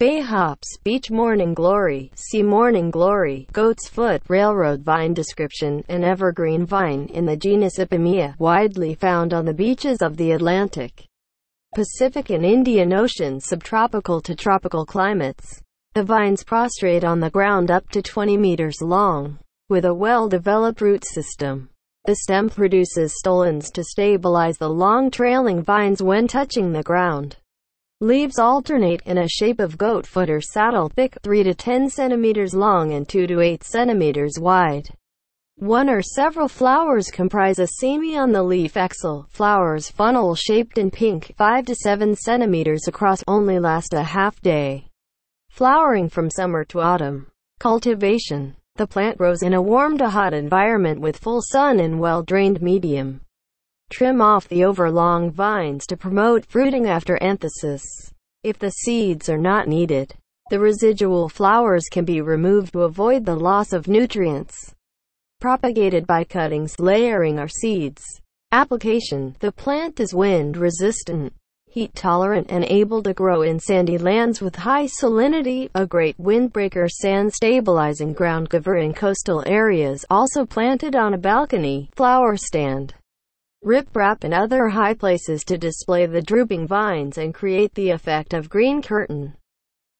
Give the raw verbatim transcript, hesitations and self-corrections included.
Bay hops, beach morning glory, sea morning glory, goat's foot, railroad vine. Description: an evergreen vine in the genus Ipomoea, widely found on the beaches of the Atlantic, Pacific and Indian Oceans, subtropical to tropical climates. The vines prostrate on the ground up to twenty meters long, with a well-developed root system. The stem produces stolons to stabilize the long trailing vines when touching the ground. Leaves alternate in a shape of goat foot or saddle, thick, three to ten centimeters long and two to eight centimeters wide. One or several flowers comprise a seme on the leaf axil. Flowers funnel-shaped and pink, five to seven centimeters across, only last a half day. Flowering from summer to autumn. Cultivation: the plant grows in a warm to hot environment with full sun and well-drained medium. Trim off the overlong vines to promote fruiting after anthesis. If the seeds are not needed, the residual flowers can be removed to avoid the loss of nutrients. Propagated by cuttings, layering or seeds. Application: the plant is wind-resistant, heat-tolerant, and able to grow in sandy lands with high salinity, a great windbreaker, sand-stabilizing ground cover in coastal areas, also planted on a balcony, flower stand, riprap, and other high places to display the drooping vines and create the effect of green curtain.